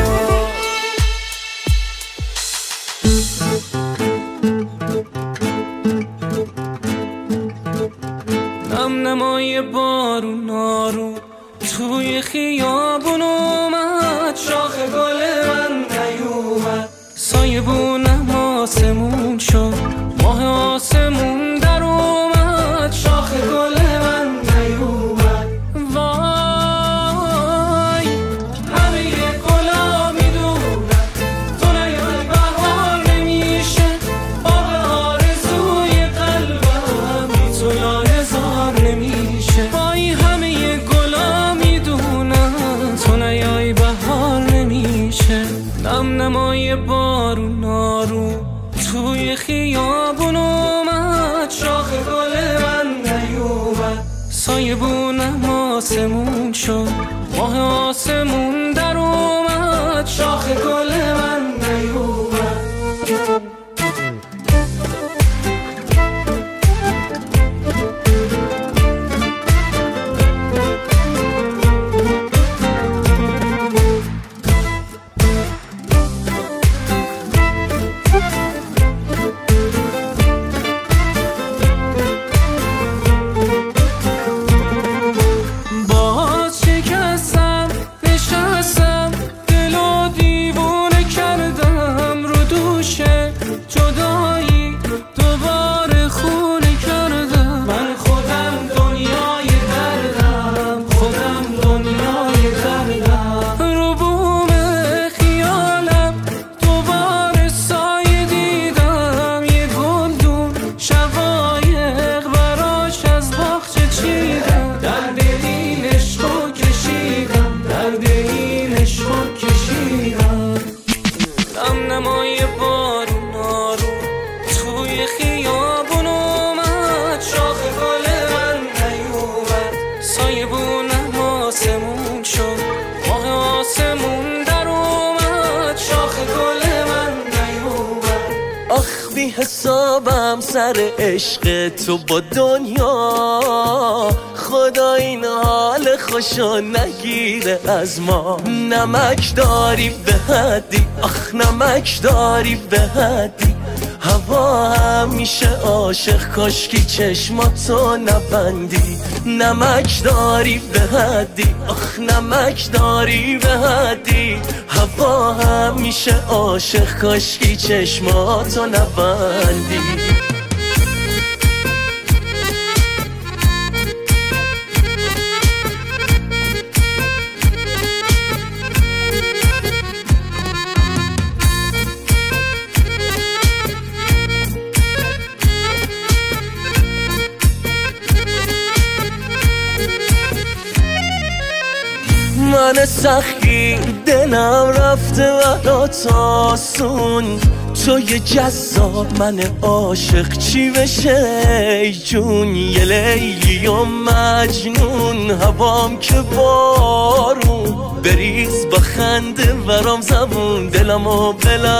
نمای بارون آروم توی خیابون اومد شاخ گل من نیومد سایه بونم آسمون شد ماه آسمون در اومد شاخ گل من نیومد وای همه گلا میدونن تو نیای بهار نمیشه باغ آرزوی قلبم بی تو لایزار نمیشه وای همه گلا میدونن تو نیای بهار نمیشه نمای بارون آروم توی خیابون اومد شاخ گل من نیومد سایه بونم آسمون شد ماه آسمون در اومد شاخ گل من نیومد آسمون شد ماه آسمون در اومد شاخ گل من نیومد. آخ بی حسابم سر عشق تو با دنیا، خدا این حال خوشو نگیره از ما. نمک داری به حدی، آخ نمک داری به حدی، هوا همیشه عاشق کاشکی چشماتو نبندی. نمک داری به حدی، آخ نمک داری به حدی، هوا همیشه عاشق کاشکی چشماتو نبندی. من سخی دلم رفته برات آسون، تو یه جذاب من عاشق چی بشه ای جون. یه لیلی و مجنون هوام که بارون، بریز با خنده ورام زبون دلمو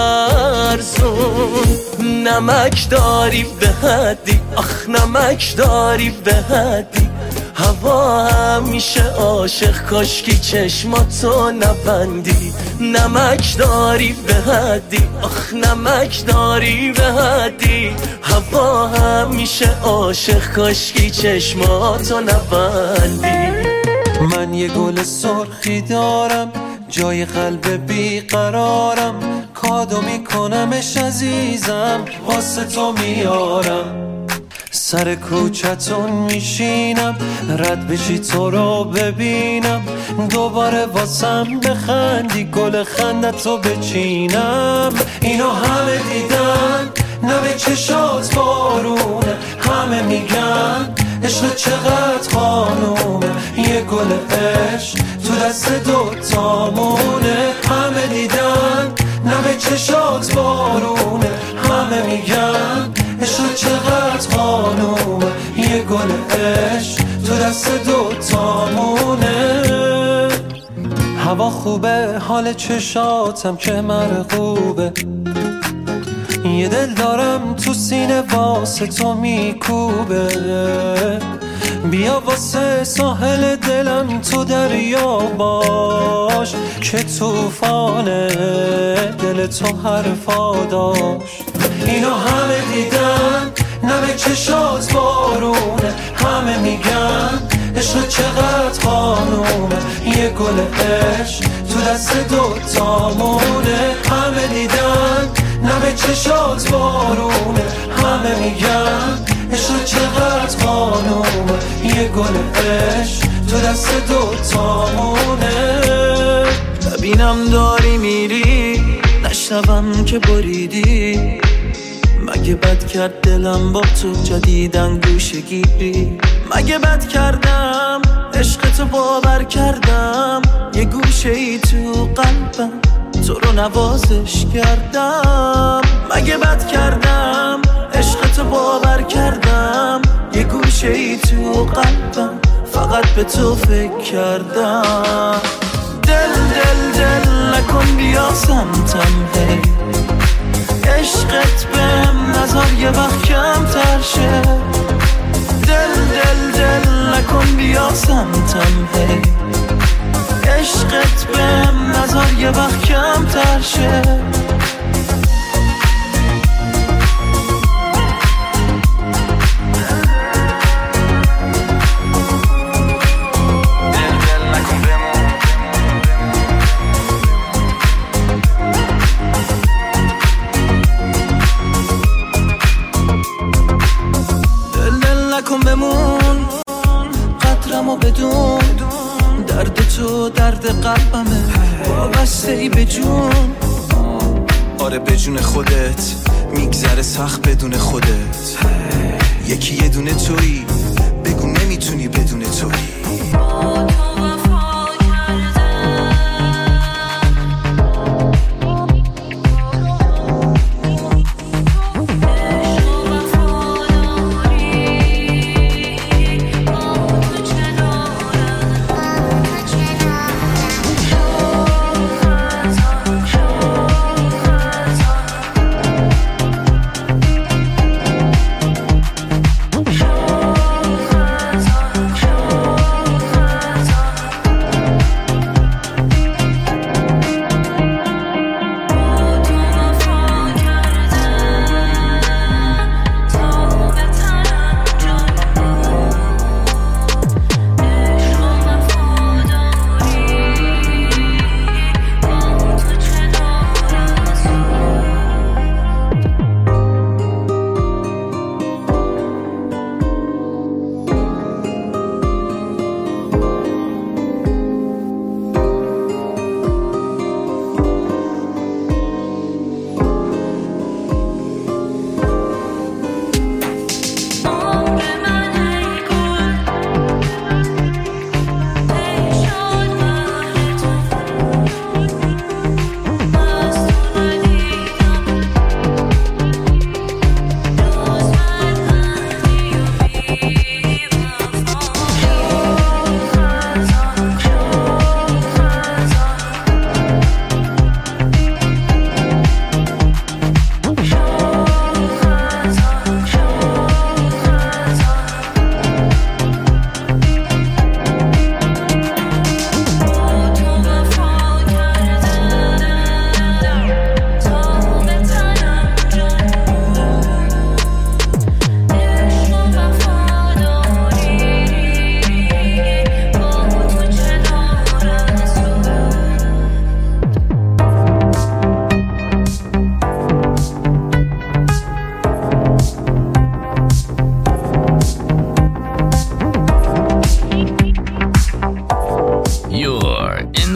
بلرزون. نمک داری به حدی، آخ نمک داری به حدی، هوا همیشه عاشق کاشکی چشماتو نبندی. نمک داری به حدی، آخ نمک داری به حدی، هوا همیشه عاشق کاشکی چشماتو نبندی. من یه گل سرخی دارم جای قلب بیقرارم، کادو میکنمش عزیزم واسه تو میارم. سر کوچتون میشینم رد بشی تو رو ببینم، دوباره واسم بخندی گل خندتو بچینم. اینو همه دیدن نه به چشات بارونه، همه میگن عشق چقدر خانومه، یه گل عشق تو دست دوتامونه. همه دیدن نه به چشات بارونه، همه میگن عشق چقدر خانومه، یه گل عشق تو دست دوتامونه. هوا خوبه حال چشاتم که مرغوبه، یه دل دارم تو سینه واسه تو میکوبه. بیا واسه ساحل دلم تو دریا باش، که توفانه دل تو حرفا داشت. اینو همه دیدن نه به چشات بارونه، همه میگن عشق چقدر خانومه، یه گل عشق تو دست دوتامونه. همه دیدن نه به چشات بارونه، همه میگن عشق چقدر خانومه، یه گل عشق تو دست دوتامونه. ببینم داری میری نشنوم که بریدی، مگه بد کرد دلم با تو جدیدن گوشه گیری. مگه بد کردم عشق تو باور کردم، یه گوشه ای تو قلبم تو رو نوازش کردم. مگه بد کردم عشق تو باور کردم، یه گوشه ای تو قلبم فقط به تو فکر کردم. دل دل دل نکن بیا سمتم هی، عشقت بهم نظر یه وقت کم تر شه. دل دل دل نکن بیا سمتم هی، عشقت بهم نظر یه وقت کم تر شه. نکن بمون قدرمو بدون، درد تو درد قلبمه وابسته ای به جون. آره به جون خودت میگذره سخت بدون خودت، یکی یه دونه تویی بگو نمیتونی بدون تویی.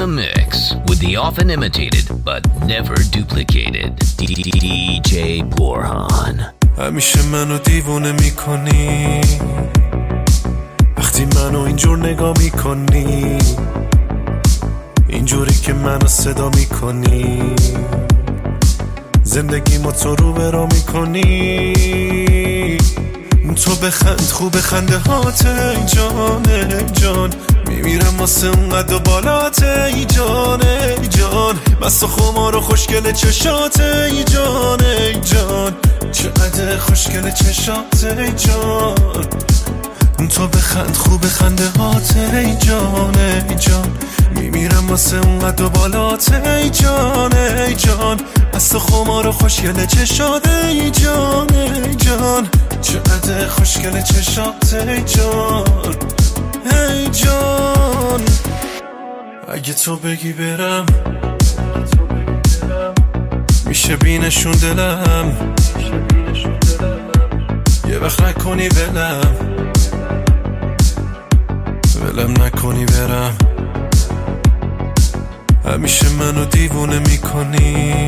the mix with the often imitated but never duplicated DJ Borhan. همیشه منو دیوونه میکنی وقتی منو اینجور نگاه میکنی، اینجوری که منو صدا میکنی، زندگی ما تو رو برا میکنی. تو بخند خوب خنده هات ای جان ای جان، میمیرم واسه اونقدر بالات ای جان ای جان، مست و خمار و خوشگل چشات ای جان ای جان، چقدر خوشگل چشات ای جان. تو بخند خوب خنده هات ای جان ای جان، میمیرم واسه اونقدر بالات ای جان ای جان، مست و خمار و خوشگل چشات ای جان ای جان، چقدر خوشگل چشات ای جان ای جان. اگه تو بگی برم میشه بینشون دلم، یه وقت نکنی ولم نکنی برم. همیشه منو دیوونه میکنی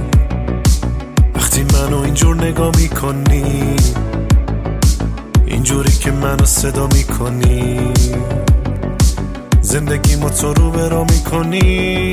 وقتی منو اینجور نگاه میکنی، اینجوری که منو صدا میکنی، زندگی ما تو رو برا میکنی.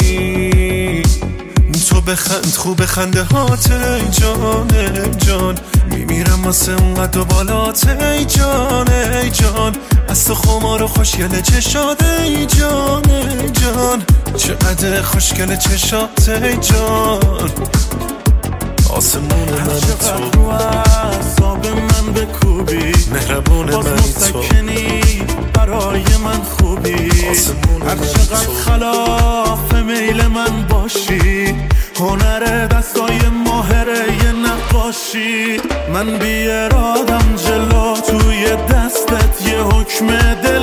تو بخند خوب خنده هات ای جان ای جان، میمیرم واسه اونقدر بالات ای جان ای جان، از تو خمار و خوشگل چشات ای جان ای جان، چقدر خوشگل چشات ای جان. آسمون من تو اعصاب من بکوبی، مهربون من تو برای من خوبی، هر چقدر خلاف میل من باشی، هنر دستای ماهره یه نقاشی. من بی ارادم جلو توی دستت یه حکم دل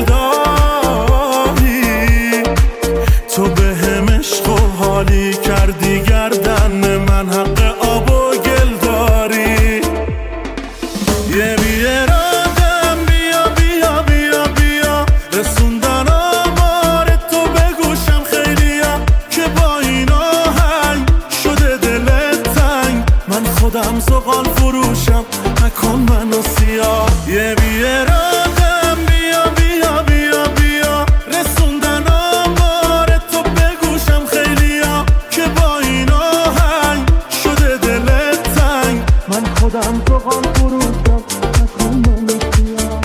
داری، تو به هم عشق و حالی کردی گردن من حق آب و گل داری. یه بی ارادم بیا بیا بیا بیا، رسوندن آمار تو به گوشم خیلیا، که با این آهنگ شده دلت تنگ، من خودم زغال فروشم نکن منو سیاه. یه بی ارادم بیا بیا بیا بیا، رسوندن آمار تو به گوشم خیلیا، که با این آهنگ شده دلت تنگ، من خودم زغال فروشم نکن منو سیاه.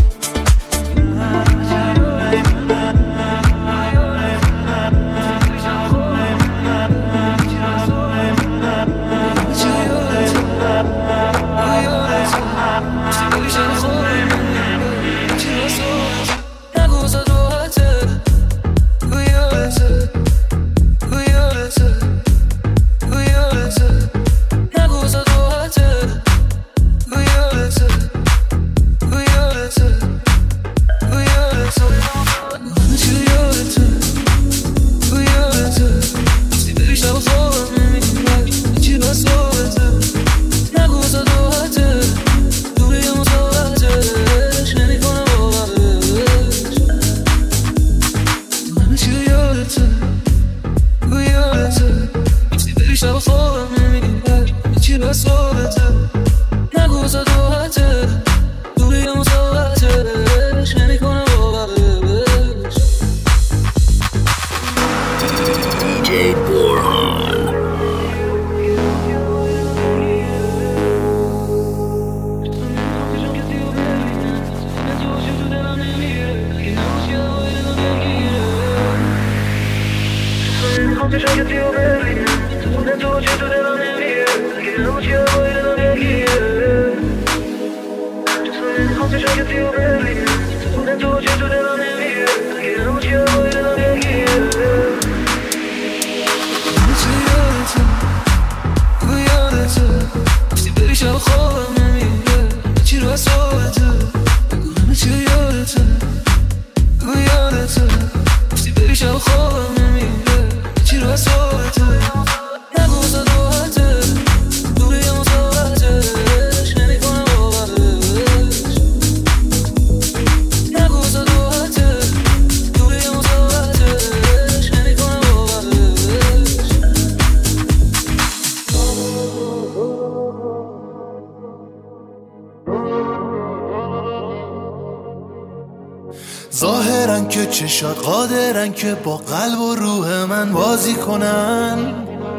چشات قادرن که با قلب و روح من بازی کنن،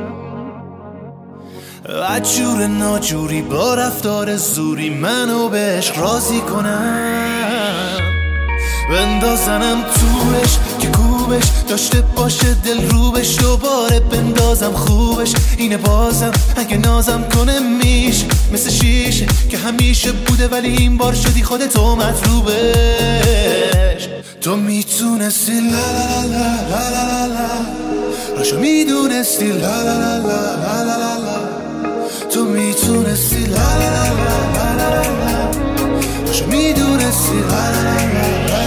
عجور ناجوری با رفتار زوری منو به عشق راضی کنن، بندازنم توش که کوبش داشته باشه دل روبش، دوباره بندازم خوبش اینه بازم اگه نازم کنه میشه مثل شیشه که همیشه بوده ولی این بار شدی خودتو مطلوبش. تو میتونستی لا لا لا لا لا لا راشو میدونستی لا لا لا لا لا لا، تو میتونستی لا لا لا لا لا راشو میدونستی لا لا لا لا.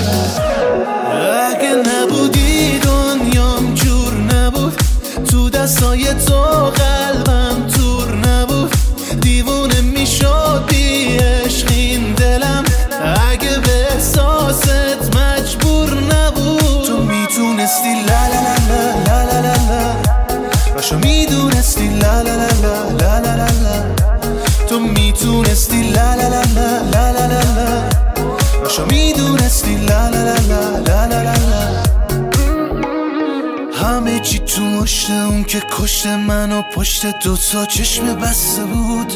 اگه نبودی دنیام جور نبود، تو دستای تو قلبم تور نبود، دیوونه میشد بی عشق این دلم اگه به احساست مجبور نبود. تو میتونستی لا لا لا لا لا لا لا باشو میدونستی لا لا لا لا لا لا لا، تو میتونستی لا لا لا لا لا لا لا باشو میدونستی لا لا لا لا لا لا لا. همه چی تو مشت اون که کشت منو پشت دوتا چشم بسته بود،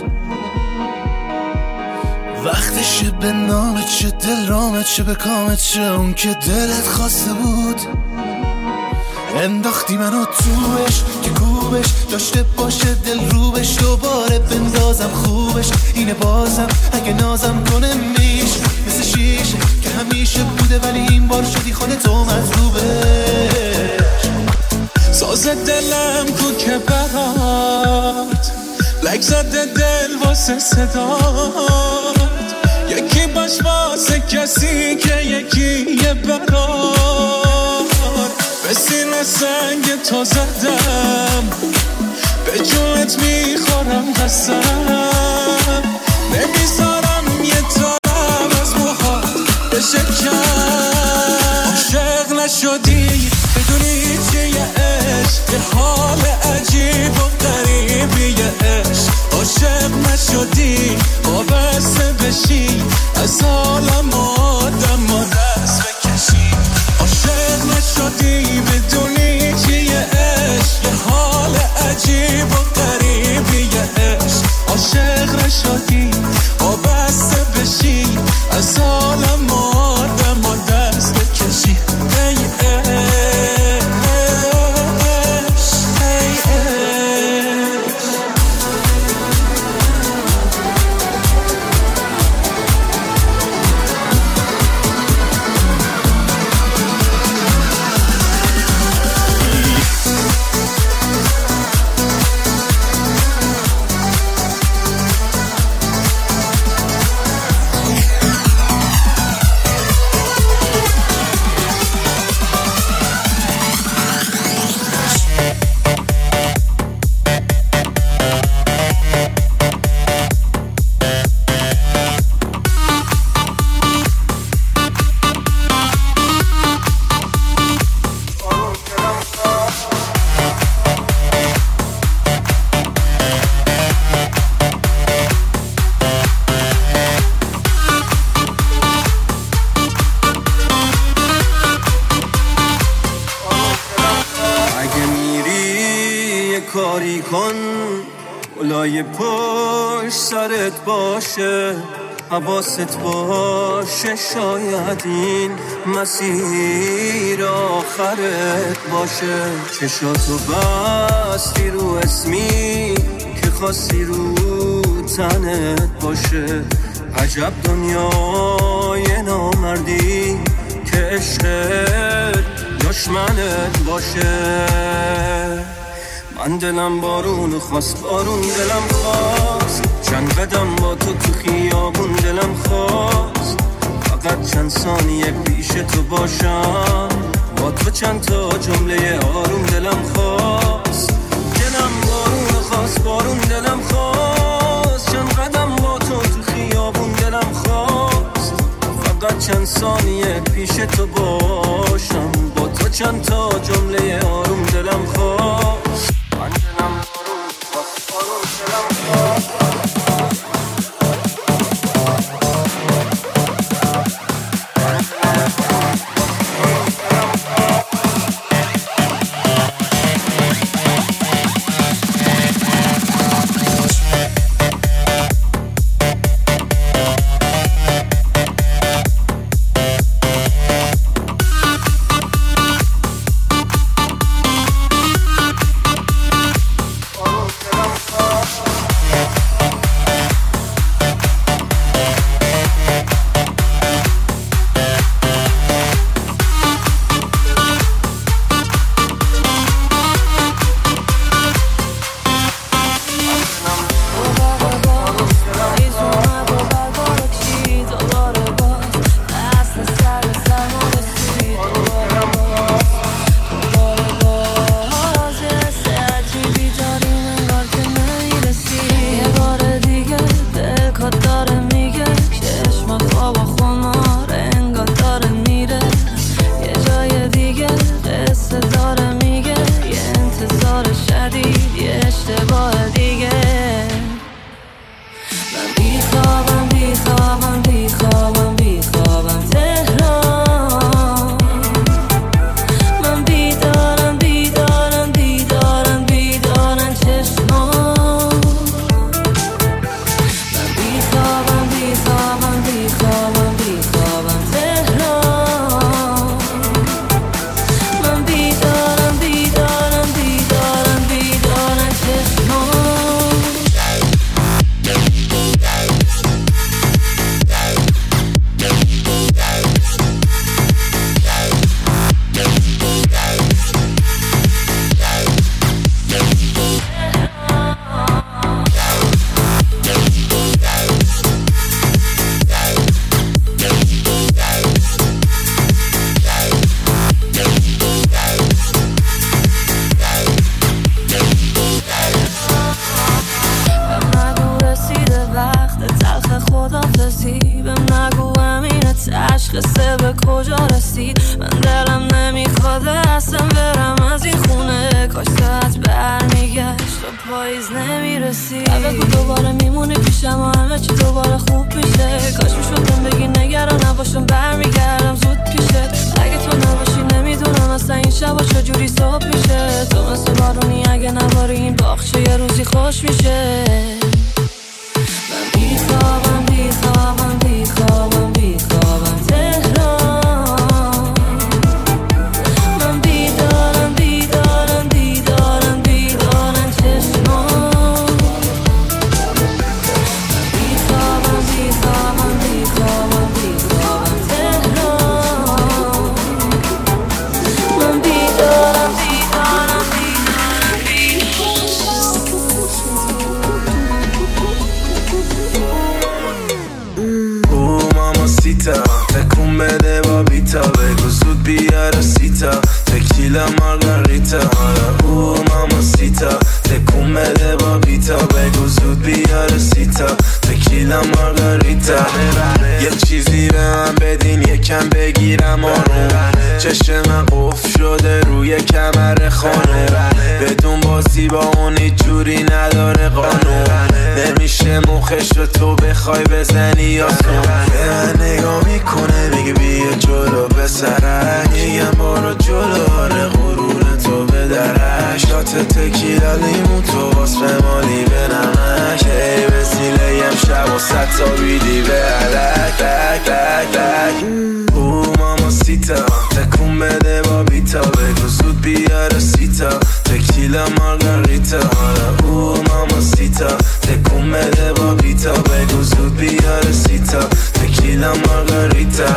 وقتشه به نامت چه دل رامت چه به کامت چه اون که دلت خواسته بود. انداختی منو توش که کوبش داشته باشه دل روبش، دوباره بندازم خوبش اینه بازم اگه نازم کنه میشه مثل شیشه که همیشه بوده ولی این بار شدی خودتو مطلوبش. ساز دلم کو که برات لک زده دل واسه صدات، یکی باش واسه کسی که یکی یه برات، به سینه سنگ تو زدم به جونت میخورم قسم، نمیذارم یه تارم از موهات بشه کم. عاشق نشدی بدونی چیه عشق، یه حال عجیب و غریبیه عشق. عاشق نشدی وابسته بشی از عالم آدم و دست بکشی. عاشق نشدی بدونی چیه عشق، یه حال عجیب و غریبیه عشق. عاشق نشدی وابسته بشی از عالم آدم و دست بکشی. کاری کن لای پشت سرت باشه، حواست باشه شاید این مسیر آخرت باشه. چشاتو بستی رو اسمی که خواستی رو تنت باشه، عجب دنیای نامردی که عشقت دشمنت باشه. من دلم بارون خواست بارون دلم خواست، چند قدم با تو خیابون دلم خواست، فقط چند ثانیه پیش تو باشم با تو چند تا جمله آروم دلم خواست. دلم بارون خواست بارون دلم خواست، چند قدم با تو خیابون دلم خواست، فقط چند ثانیه پیش تو باشم با تو چند تا جمله آروم دلم خواست. من دلم بارون خواست بارون دلم خواست. داده اصلا برم از این خونه. کاش ساعت برمیگشت و پاییز نمیرسی. بگو دوباره میمونی پیشم و همه چی دوباره خوب میشه. کاش میشدم بگی نگران نباشم برمیگردم زود پیشت. اگه تو نباشی نمیدونم اصلا این شبا چجوری صبح میشه. تو مثل بارونی اگه نباری این باغچه یه روزی خوش میشه. من بیخوابم بیخوابم بیخوابم بیخوابم تهران. من بیدارم بیدارم بیدارم بیدارم چشمان. من بیخوابم بیخوابم بیخوابم بیخوابم تهران. من بیدارم بیدارم بیدارم ماماسیتا تکون بده با بیتا. بگو زود بیاره سیتا تکیلا مارگاریتا. او ماماسیتا تکون بده با بیتا. بگو زود بیاره سیتا تکیلا مارگاریتا. یه چیزی به من بدین یکم بگیرم آروم. چشم من قفل شده روی کمر خانم. بدون بازی با اون هیچ جوری نداره قانون. نمیشه مخش رو تو بخوای بزنی یا سون. به من نگاه میکنه میگه بیا جلو به سرک. میگم برو جلو آره غرور تو به درک. شات تکیلا لیمون تو واسه مالی به نمک. ای وسیله یم شب و ست تا بیدی به علک لک لک لک. او ماماسیتا تکون بده با بیتا. بگو زود بیاره سیتا تکیلا مارگاریتا. او ماماسیتا تکون بده با بیتا. بگو زود بیاره سیتا تکیلا مارگاریتا.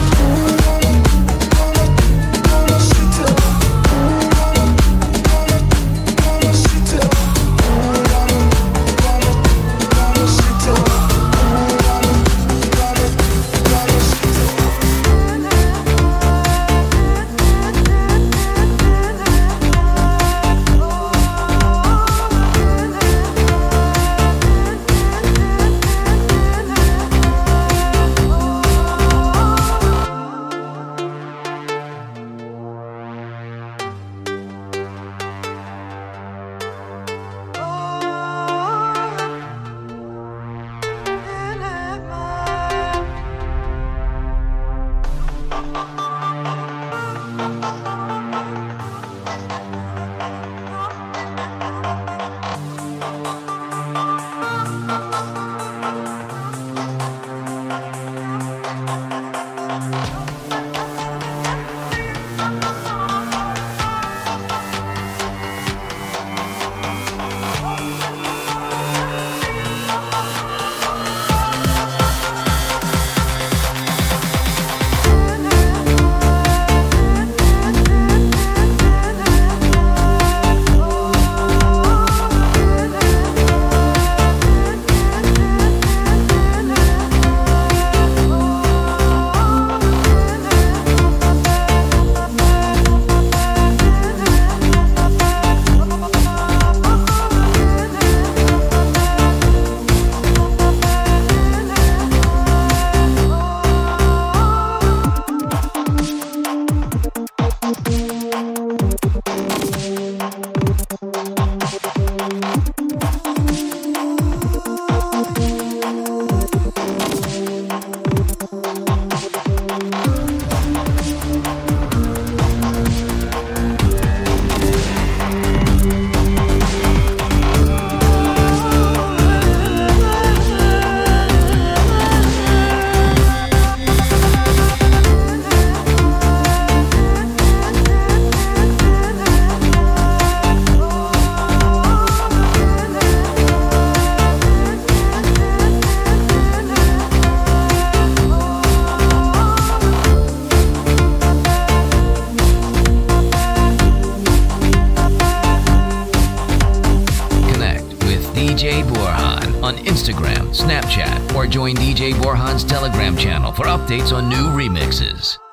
DJ Borhan on Instagram, Snapchat, or join DJ Borhan's Telegram channel for updates on new remixes.